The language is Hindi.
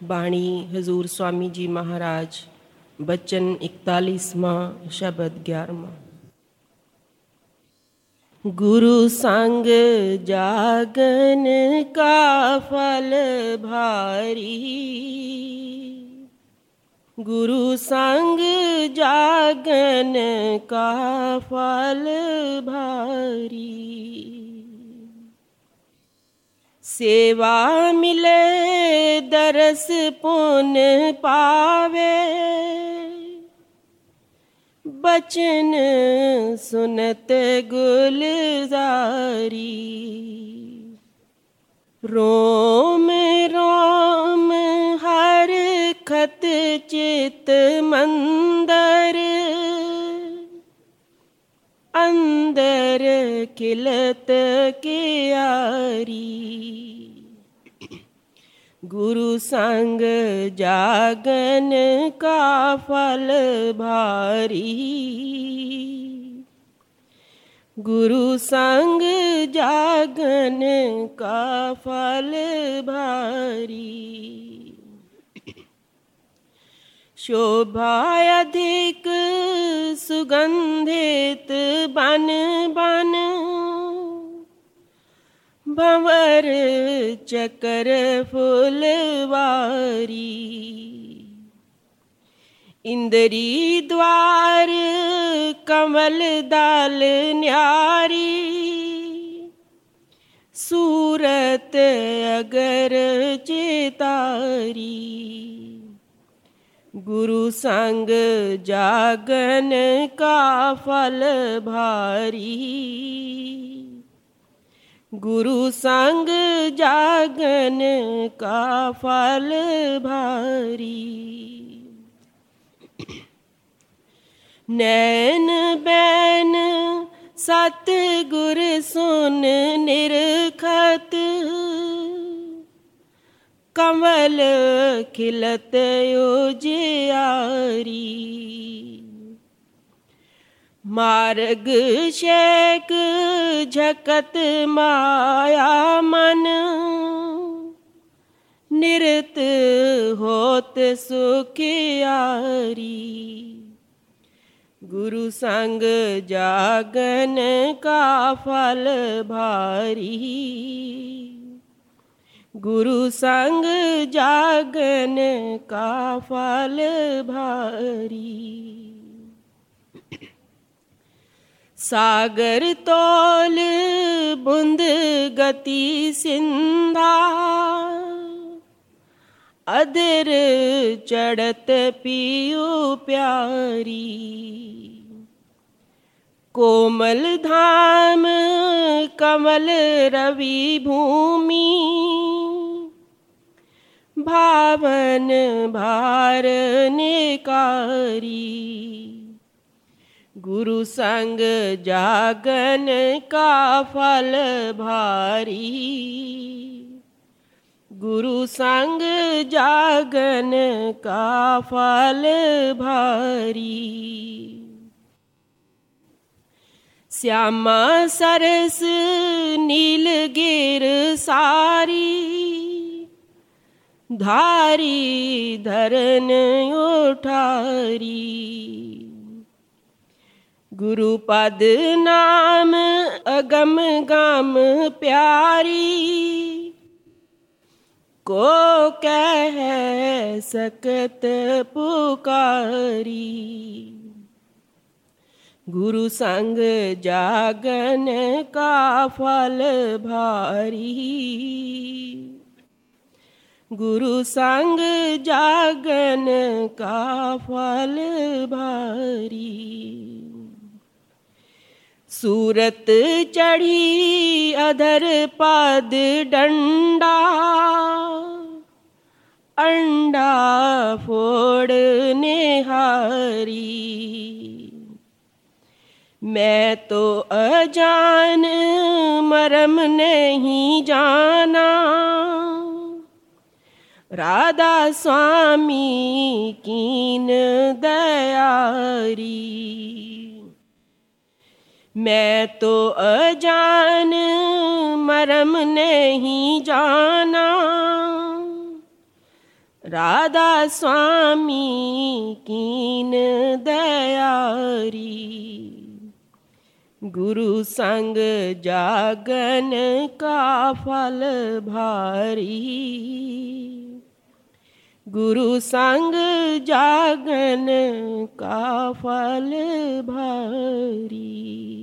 बाणी हजूर स्वामी जी महाराज, बचन 41वां, शब्द 11वां। गुरु संग जागन का फल भारी, गुरु संग जागन का फल भारी। सेवा मिले दरस पुन पावे, बचन सुनत गुलजारी। रोम रोम हर खत चित मंदर, अंदर खिलत क्यारी। गुरु संग जागन का फल भारी, गुरु संग जागन का फल भारी। शोभा अधिक सुगंधित बन बन, भंवर चकर फुलवारी। इंद्री द्वार कमल दल न्यारी, सूरत अगर चितारी। गुरु संग जागन का फल भारी, गुरु संग जागन का फल भारी। नैन बैन सतगुर सुन निरखत, कमल खिलत उजियारी। मार्ग शेक झकत माया मन, निरत होत सुखियारी। गुरु संग जागन का फल भारी, गुरु संग जागन का फल भारी। सागर तोल बुंद गति सिंधा, अधर चढ़त पियो प्यारी। कोमल धाम कमल रवि भूमि, भावन भार निकारी। गुरु संग जागन का फल भारी, गुरु संग जागन का फल भारी। श्यामा सरस नील गिर सारी, धारी धरन उठारी। गुरु पद नाम अगम गाम प्यारी, को कह सकत पुकारी। गुरु संग जागन का फल भारी, गुरु संग जागन का फल भारी। सूरत चढ़ी अधर पद डंडा, अंडा फोड़ निहारी। मैं तो अजान मरम नहीं जाना, राधा स्वामी कीन दयारी। मैं तो अजान मरम नहीं जाना, राधा स्वामी कीन दयारी। गुरु संग जागन का फल भारी। गुरु संग जागन का फल भारी।